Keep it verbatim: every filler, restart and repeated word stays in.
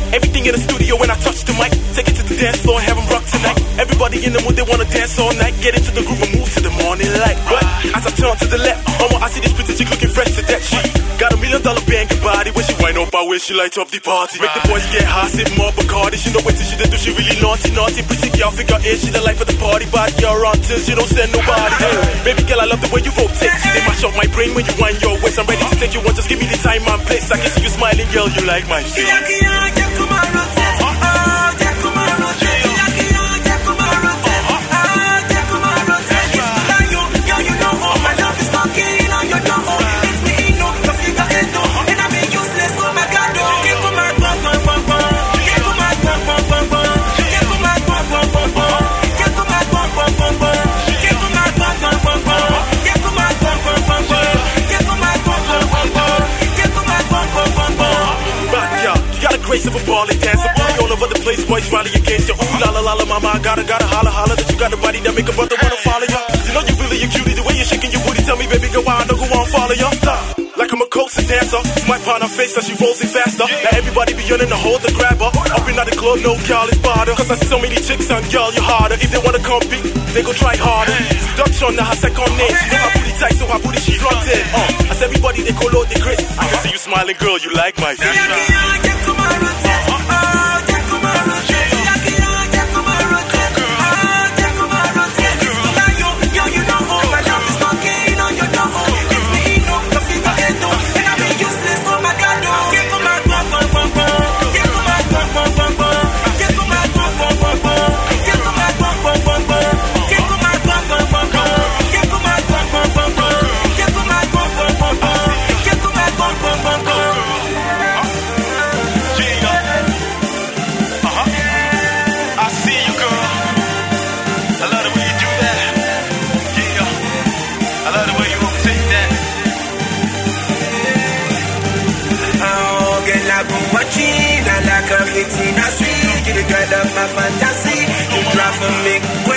Everything in the studio when I touch the mic. Take it to the dance floor and have them rock tonight. Everybody in the mood, they wanna dance all night. Get into the groove and move to the morning light. But as I turn to the left, oh, I see this pretty chick looking fresh to death. She got a million dollar banging body. When she wind up, I wish she light up the party. Make the boys get high, sip more Bacardi. She know what she do, she really naughty, naughty. Pretty girl, figure eight, she the life of the party. Body around till she don't send nobody. Hey, baby girl, I love the way you rotate. They mash up my brain when you wind your waist. I'm ready to take you on, just give me the time and place. I can see you smiling, girl, you like my face. Grace of a balling dancer, booty all over the place, boys rally against you. Ooh la la la la, mama, I gotta gotta holla holla that you got a body that make a brother wanna follow you. You know you really a cutie, the way you're shaking your booty. Tell me, baby, go on, no go on, follow you. Stop. Like I'm a coaster dancer, smite on her face as she rolls it faster. Now everybody be yearning to hold the grabber. Up in the club, no girl is barter. Cause I see so many chicks and girl, you harder. If they wanna compete, they go try harder. Seduction, now her second name. She know her booty tight, so her booty she fronted. Uh, as everybody they call out the grace. I can see you smiling, girl, you like my face. It's in a sweet, you the girl of my fantasy. You drive for me.